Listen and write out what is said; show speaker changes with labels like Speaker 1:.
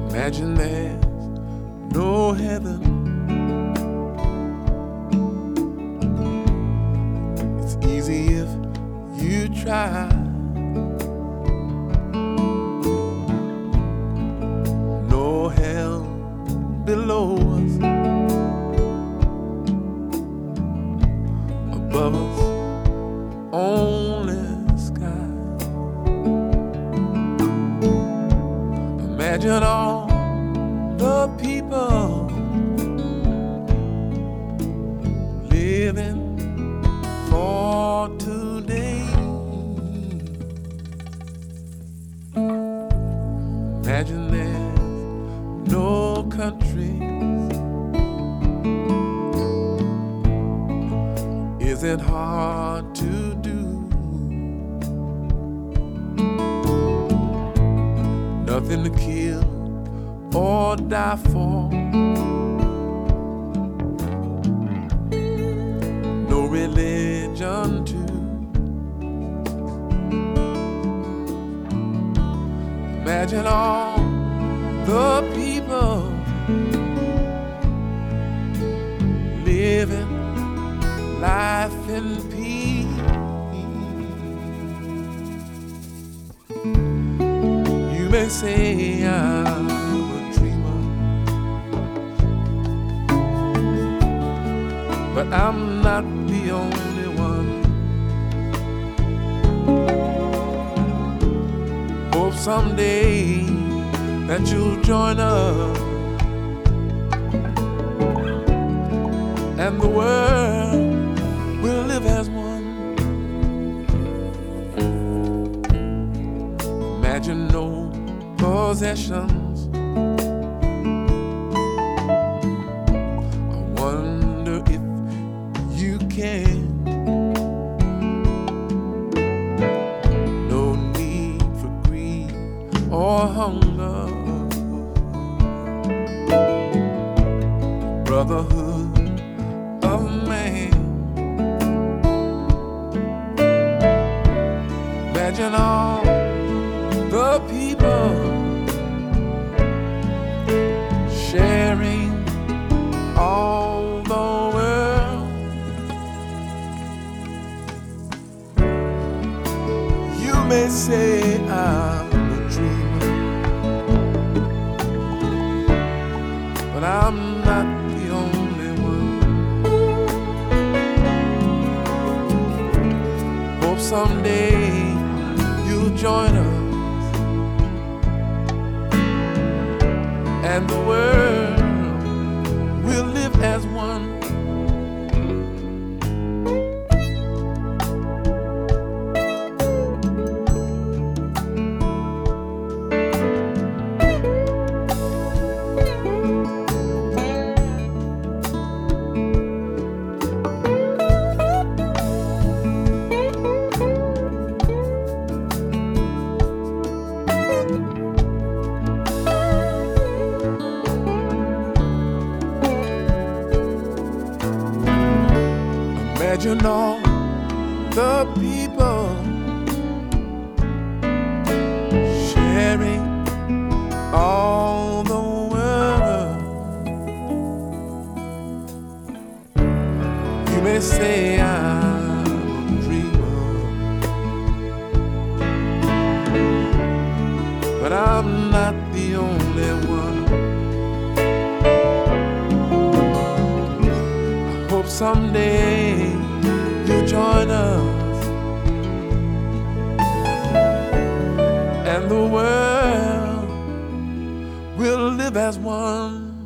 Speaker 1: Imagine there's no heaven. It's easy if you try. No hell below us, above us only sky. Imagine all the people living for today. Imagine there's no countries. Is it hard to do? Nothing to kill or die for. No religion too. Imagine all the people living life in peace. You may say I'm a dreamer, but I'm not the only one. Hope someday that you'll join us and the world will live as one. Imagine no possessions. I wonder if you can. No need for greed or hunger. Brotherhood of man. Imagine all the people sharing all the world. You may say I'm a dreamer, but I'm not the only one. Hope someday you'll join us and the world will live as one. Imagine all the people sharing all the world. You may say I'm a dreamer, but I'm not the only one. I hope someday you join us and the world will live as one.